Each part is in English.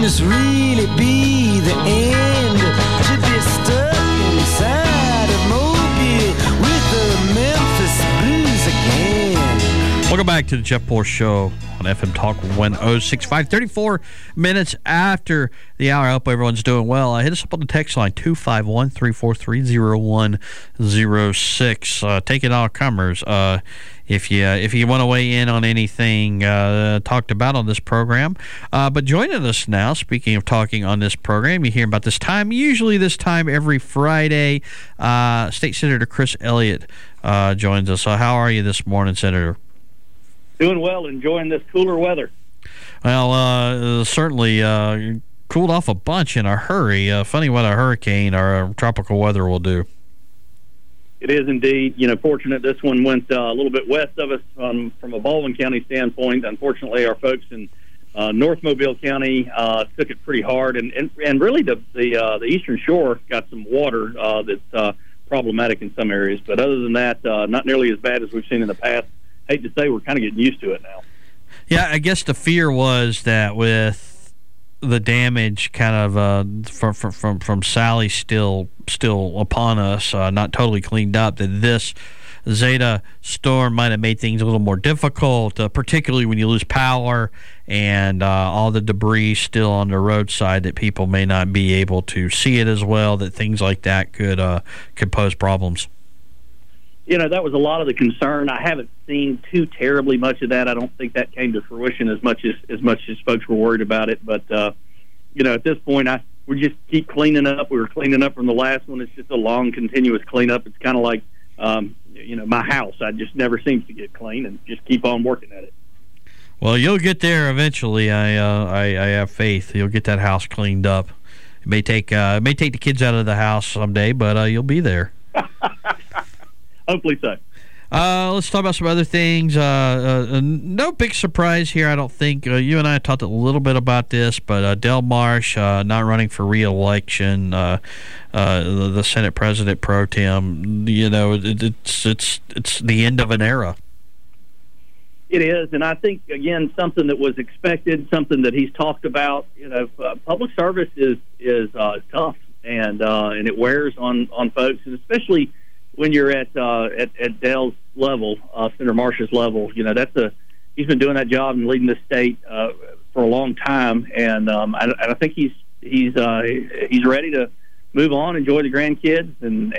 this really be the end? To be stuck inside of Mobile with the Memphis Blues again. Welcome back to the Jeff Poor Show on FM Talk 1065. 34 minutes after the hour. I hope everyone's doing well. Hit us up on the text line 251-343-0106. Taking all comers. If you want to weigh in on anything talked about on this program. But joining us now, speaking of talking on this program, you hear about this time, usually this time every Friday, State Senator Chris Elliott joins us. How are you this morning, Senator? Doing well, enjoying this cooler weather. Well, certainly cooled off a bunch in a hurry. Funny what a hurricane or a tropical weather will do. It is indeed. Fortunate this one went a little bit west of us from a Baldwin County standpoint. Unfortunately, our folks in North Mobile County took it pretty hard, and really the Eastern Shore got some water that's problematic in some areas. But other than that, not nearly as bad as we've seen in the past. Hate to say, we're kind of getting used to it now. Yeah, I guess the fear was that with the damage kind of from Sally still upon us, not totally cleaned up, that this Zeta storm might have made things a little more difficult, particularly when you lose power and all the debris still on the roadside, that people may not be able to see it as well, that things like that could pose problems. That was a lot of the concern. I haven't seen too terribly much of that. I don't think that came to fruition as much as folks were worried about it. But at this point, we just keep cleaning up. We were cleaning up from the last one. It's just a long, continuous cleanup. It's kind of like my house. I just never seems to get clean, and just keep on working at it. Well, you'll get there eventually. I have faith. You'll get that house cleaned up. It may take the kids out of the house someday, but you'll be there. Hopefully so. Let's talk about some other things. No big surprise here, I don't think. You and I talked a little bit about this, but Del Marsh not running for re-election, the Senate President pro tem. It's the end of an era. It is, and I think again something that was expected, something that he's talked about. Public service is tough, and it wears on folks, and especially when you're at Dell's level, Senator Marsh's level. He's been doing that job and leading the state for a long time, and I think he's ready to move on, enjoy the grandkids,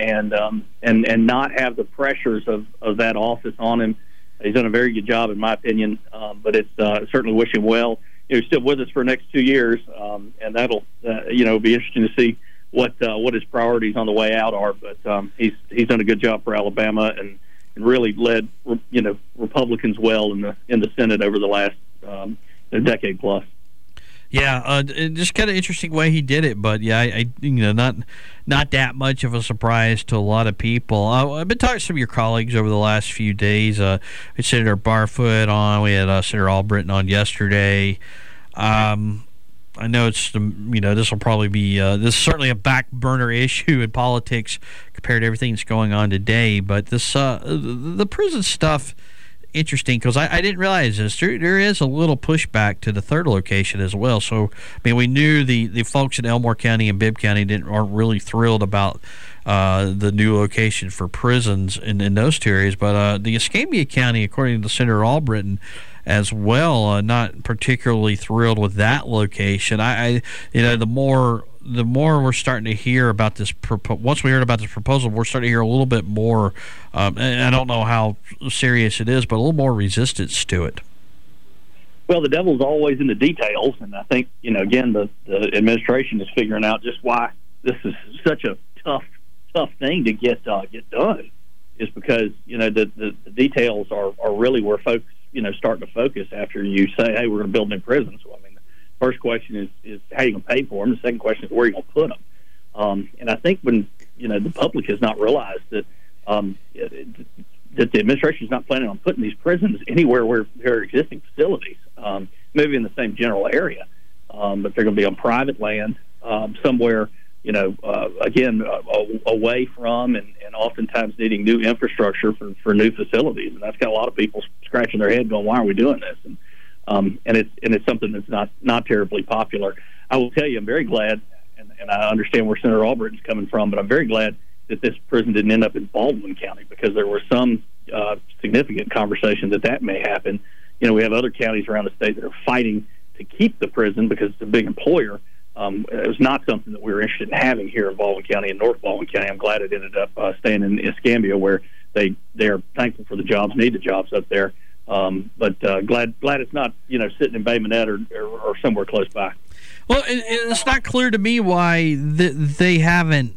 and not have the pressures of that office on him. He's done a very good job, in my opinion, but it's certainly wish him well. He's still with us for the next 2 years, and that'll be interesting to see what his priorities on the way out are. But he's done a good job for Alabama and really led Republicans well in the Senate over the last decade plus. Yeah, just kind of interesting way he did it, but yeah, I not that much of a surprise to a lot of people. I've been talking to some of your colleagues over the last few days. We had Senator Barfoot on. We had Senator Albritton on yesterday. I know it's this will probably be this is certainly a back burner issue in politics compared to everything that's going on today. But this the prison stuff, interesting, because I didn't realize this. There is a little pushback to the third location as well. So we knew the folks in Elmore County and Bibb County aren't really thrilled about the new location for prisons in those two areas. But the Escambia County, according to Senator Albritton, as well, not particularly thrilled with that location. The more we're starting to hear about this, once we heard about this proposal, we're starting to hear a little bit more, and I don't know how serious it is, but a little more resistance to it. Well, the devil's always in the details, and I think, again, the administration is figuring out just why this is such a tough thing to get done, is because, the details are really where folks, starting to focus after you say, hey, we're going to build new prisons. So, the first question is how you going to pay for them. The second question is where you're going to put them. And I think when, the public has not realized that that the administration is not planning on putting these prisons anywhere where there are existing facilities, maybe in the same general area, but they're going to be on private land somewhere, again, away from and oftentimes needing new infrastructure for new facilities. And that's got a lot of people scratching their head going, why are we doing this? And and it's something that's not terribly popular. I will tell you, I'm very glad, and I understand where Senator Albritton's coming from, but I'm very glad that this prison didn't end up in Baldwin County, because there were some significant conversation that may happen. We have other counties around the state that are fighting to keep the prison because it's a big employer. It was not something that we were interested in having here in Baldwin County and North Baldwin County. I'm glad it ended up staying in Escambia, where they are thankful for the jobs, need the jobs up there. But glad it's not sitting in Bay Minette or somewhere close by. Well, it's not clear to me why they haven't.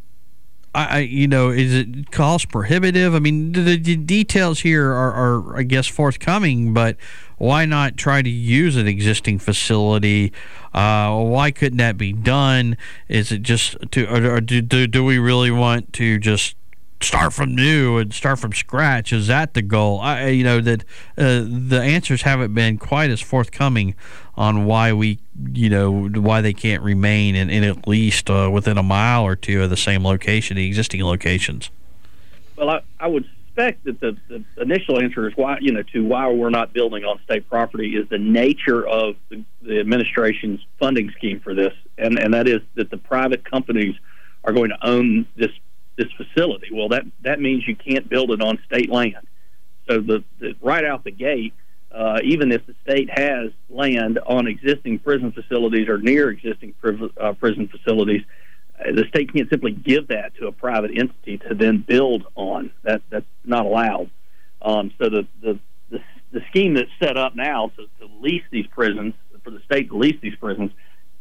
Is it cost prohibitive? I mean, the details here are, I guess, forthcoming, but why not try to use an existing facility? Why couldn't that be done? Is it just or do we really want to just start from new and start from scratch? Is that the goal? The answers haven't been quite as forthcoming on why why they can't remain in at least within a mile or two of the same location, the existing locations. Well, I would suspect that the initial answer is why we're not building on state property is the nature of the administration's funding scheme for this, and that is that the private companies are going to own this facility. Well, that means you can't build it on state land. So the right out the gate, even if the state has land on existing prison facilities or near existing prison facilities, the state can't simply give that to a private entity to then build on. That's not allowed. So the scheme that's set up now to lease these prisons, for the state to lease these prisons,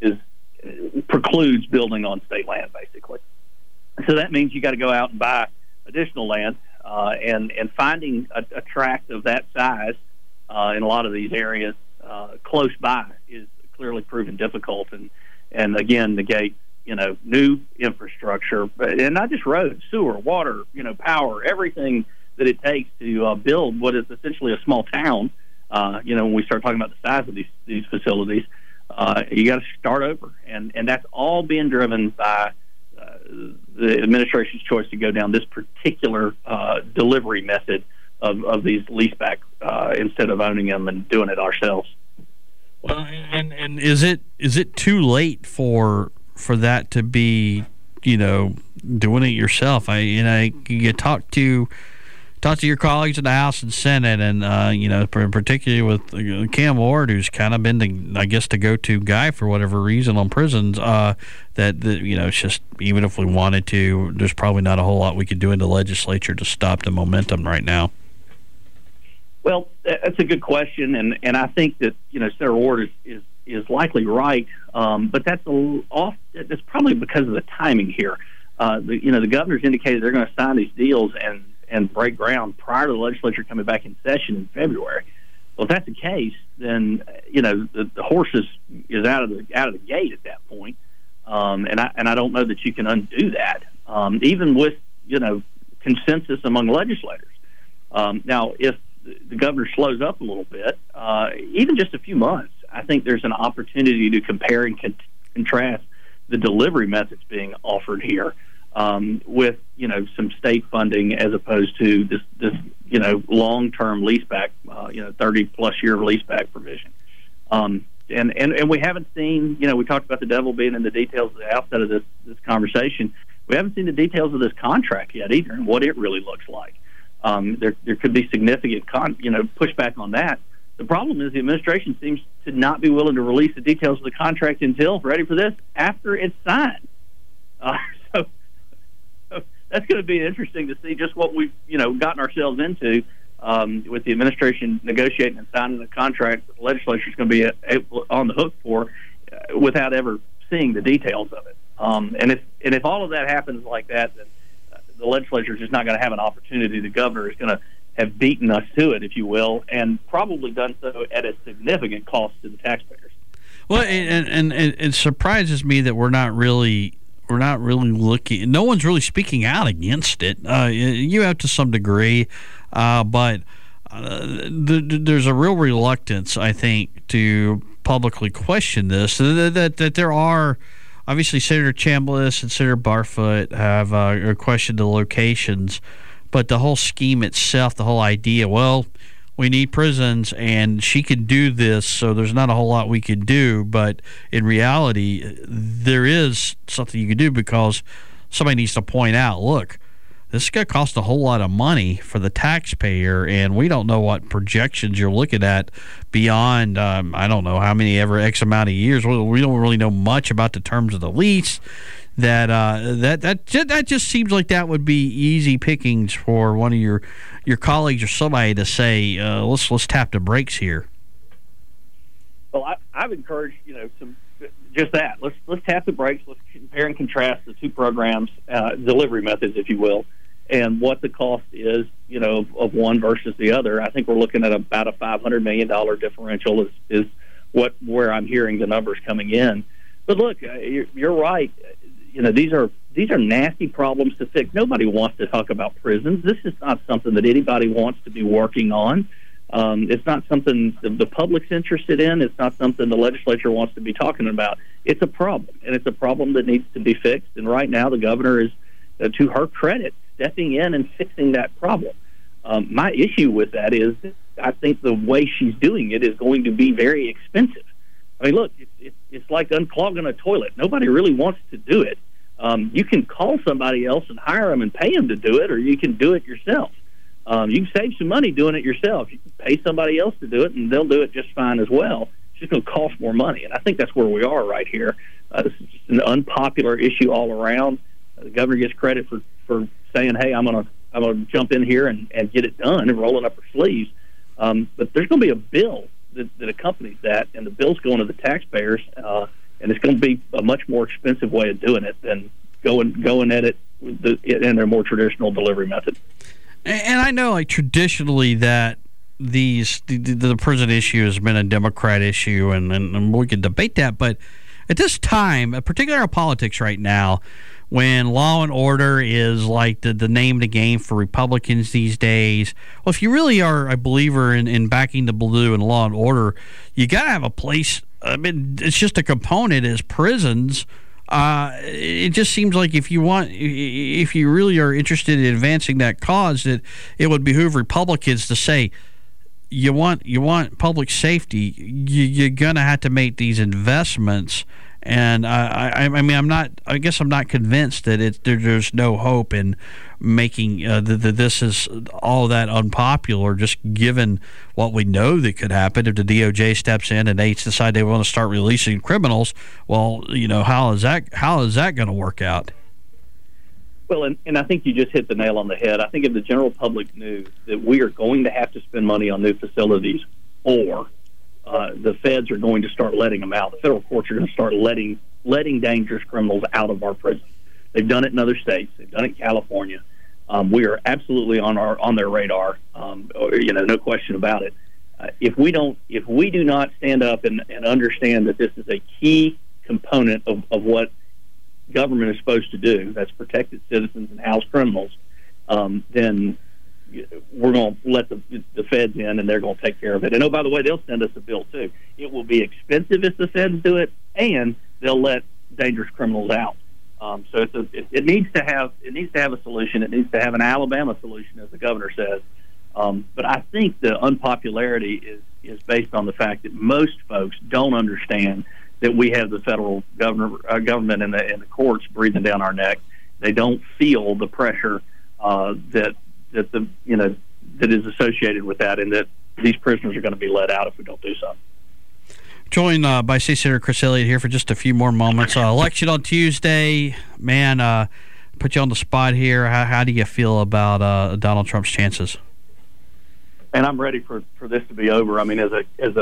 precludes building on state land, basically. So that means you got to go out and buy additional land, and finding a tract of that size in a lot of these areas close by is clearly proven difficult, and again negate new infrastructure, and not just roads, sewer, water, power, everything that it takes to build what is essentially a small town. When we start talking about the size of these facilities, you got to start over, and that's all being driven by the administration's choice to go down this particular delivery method of these leaseback instead of owning them and doing it ourselves. Well, and is it too late for that to be doing it yourself? You talk to your colleagues in the House and Senate, and particularly with Cam Ward, who's kind of been the go-to guy for whatever reason on prisons. It's just, even if we wanted to, there's probably not a whole lot we could do in the legislature to stop the momentum right now. Well, that's a good question, and I think that Senator Ward is likely right, but that's probably because of the timing here. The governor's indicated they're going to sign these deals and break ground prior to the legislature coming back in session in February. Well, if that's the case, then the horse is out of the gate at that point, and I don't know that you can undo that, even with consensus among legislators. Now, if the governor slows up a little bit, even just a few months, I think there's an opportunity to compare and contrast the delivery methods being offered here with some state funding as opposed to this long-term leaseback, 30-plus year leaseback provision. And we haven't seen, we talked about the devil being in the details at the outset of this conversation. We haven't seen the details of this contract yet either, and what it really looks like. There could be significant pushback on that. The problem is the administration seems to not be willing to release the details of the contract until, ready for this, after it's signed. So that's going to be interesting to see just what we've gotten ourselves into with the administration negotiating and signing a contract that the legislature is going to be on the hook for without ever seeing the details of it. And if all of that happens like that, then the legislature is just not going to have an opportunity. The governor is going to have beaten us to it, if you will, and probably done so at a significant cost to the taxpayers. Well, and it surprises me that we're not really looking. No one's really speaking out against it. You have to some degree, but there's a real reluctance, I think, to publicly question this. That there are. Obviously, Senator Chambliss and Senator Barfoot have questioned the locations, but the whole scheme itself, the whole idea, well, we need prisons, and she can do this, so there's not a whole lot we can do. But in reality, there is something you can do, because somebody needs to point out, look, this is going to cost a whole lot of money for the taxpayer, and we don't know what projections you're looking at beyond, I don't know how many ever X amount of years. We don't really know much about the terms of the lease. That just seems like that would be easy pickings for one of your colleagues or somebody to say, let's tap the brakes here. Well, I've encouraged just that. Let's tap the brakes. Let's compare and contrast the two programs, delivery methods, if you will, and what the cost is, of one versus the other. I think we're looking at about a $500 million differential is where I'm hearing the numbers coming in. But look, you're right. These are nasty problems to fix. Nobody wants to talk about prisons. This is not something that anybody wants to be working on. It's not something the public's interested in. It's not something the legislature wants to be talking about. It's a problem, and it's a problem that needs to be fixed. And right now, the governor is, to her credit, stepping in and fixing that problem. My issue with that is I think the way she's doing it is going to be very expensive. I mean, look, it's like unclogging a toilet. Nobody really wants to do it. You can call somebody else and hire them and pay them to do it, or you can do it yourself. You can save some money doing it yourself. You can pay somebody else to do it, and they'll do it just fine as well. It's just going to cost more money, and I think that's where we are right here. This is just an unpopular issue all around. The governor gets credit for saying, "Hey, I'm gonna jump in here and get it done," and rolling up her sleeves. But there's going to be a bill that accompanies that, and the bill's going to the taxpayers, and it's going to be a much more expensive way of doing it than going at it in their more traditional delivery method. And I know, like, traditionally that the prison issue has been a Democrat issue, and we can debate that. But at this time, particularly in politics right now, when law and order is like the name of the game for Republicans these days, well, if you really are a believer in backing the blue and law and order, you got to have a place. I mean, it's just a component is prisons. It just seems like if you really are interested in advancing that cause, that it would behoove Republicans to say, you want public safety, you're gonna have to make these investments. And I guess I'm not convinced that there's no hope in making this is all that unpopular, just given what we know that could happen if the DOJ steps in and they decide they want to start releasing criminals. Well, how is that going to work out? Well, and I think you just hit the nail on the head. I think if the general public knew that we are going to have to spend money on new facilities, or the feds are going to start letting them out, the federal courts are going to start letting dangerous criminals out of our prisons. They've done it in other states. They've done it in California. We are absolutely on their radar. No question about it. If we do not stand up and understand that this is a key component of what government is supposed to do, that's protect its citizens and house criminals, then we're going to let the feds in, and they're going to take care of it. And, oh, by the way, they'll send us a bill, too. It will be expensive if the feds do it, and they'll let dangerous criminals out. So it needs to have a solution. It needs to have an Alabama solution, as the governor says. But I think the unpopularity is based on the fact that most folks don't understand that we have the federal government and the courts breathing down our neck. They don't feel the pressure that is associated with that, and that these prisoners are going to be let out if we don't do something. Joined by State Senator Chris Elliott here for just a few more moments. Election on Tuesday, man. Put you on the spot here. How do you feel about Donald Trump's chances? And I'm ready for this to be over. I mean, as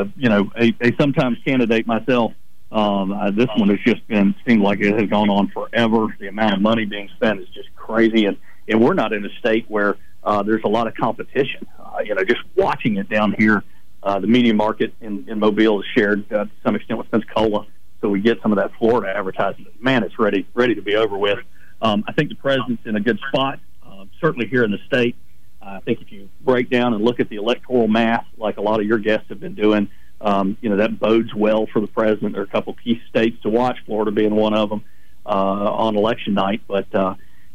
a sometimes candidate myself, this one has just seemed like it has gone on forever. The amount of money being spent is just crazy, and we're not in a state where there's a lot of competition. Just watching it down here, the media market in Mobile is shared to some extent with Pensacola, so we get some of that Florida advertising. Man, it's ready to be over with. I think the president's in a good spot, certainly here in the state. I think if you break down and look at the electoral math, like a lot of your guests have been doing, that bodes well for the president. There are a couple key states to watch, Florida being one of them, on election night. But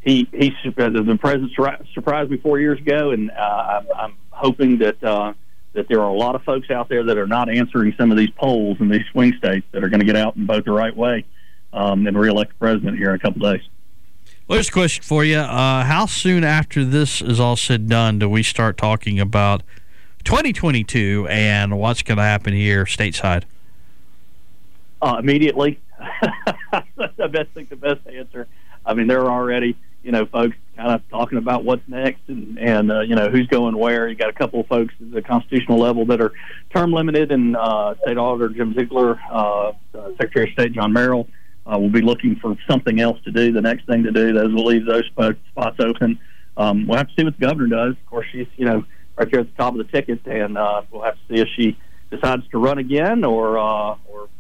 the president surprised me 4 years ago, and I'm hoping that that there are a lot of folks out there that are not answering some of these polls in these swing states that are going to get out and vote the right way and reelect the president here in a couple of days. Well, here's a question for you. How soon after this is all said and done do we start talking about 2022 and what's going to happen here stateside? Immediately. I think the best answer. I mean, there are already, folks kind of talking about what's next and who's going where. You got a couple of folks at the constitutional level that are term limited, and State Auditor Jim Ziegler, Secretary of State John Merrill will be looking for something else to do. The next thing to do, those will leave those spots open. We'll have to see what the governor does. Of course, she's right there at the top of the ticket, and we'll have to see if she decides to run again or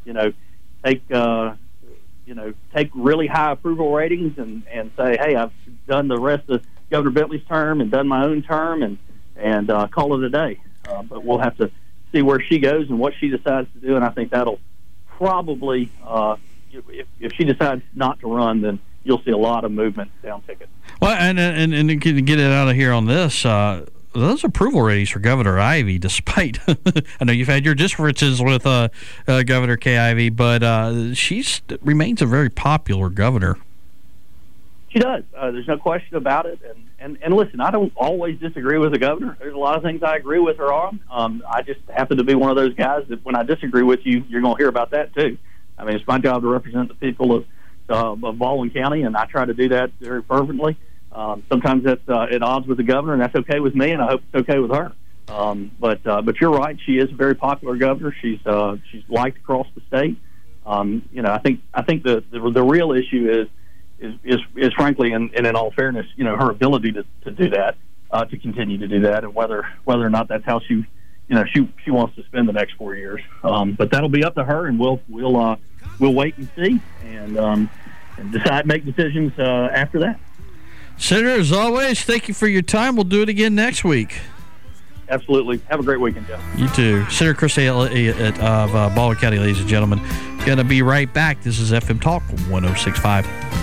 take really high approval ratings and say, hey, I've done the rest of Governor Bentley's term and done my own term and call it a day. But we'll have to see where she goes and what she decides to do, and I think that'll probably, if she decides not to run, then you'll see a lot of movement down ticket. Well, and to get it out of here on this, those approval ratings for Governor Ivey, despite I know you've had your differences with Governor Kay Ivey, but she remains a very popular governor. She does. There's no question about it. And listen, I don't always disagree with the governor. There's a lot of things I agree with her on. I just happen to be one of those guys that when I disagree with you, you're going to hear about that too. I mean, it's my job to represent the people of Baldwin County, and I try to do that very fervently. Sometimes that's at odds with the governor, and that's okay with me, and I hope it's okay with her. But you're right; she is a very popular governor. She's liked across the state. I think the real issue is frankly, and in all fairness, her ability to do that, to continue to do that, and whether or not that's how she wants to spend the next 4 years. But that'll be up to her, and we'll wait and see, and make decisions after that. Senator, as always, thank you for your time. We'll do it again next week. Absolutely. Have a great weekend, Jeff. You too. Senator Chris Elliott of Baldwin County, ladies and gentlemen. Going to be right back. This is FM Talk 106.5.